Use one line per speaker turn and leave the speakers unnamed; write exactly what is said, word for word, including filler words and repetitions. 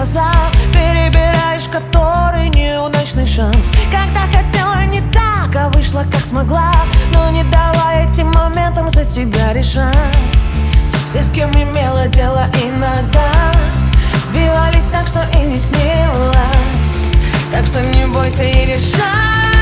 глаза, перебираешь который неудачный шанс. Когда хотела не так, а вышла как смогла, но не дала этим моментам за тебя решать. Все, с кем имела дело, иногда сбивались так, что и не снилось. Так что не бойся и решай.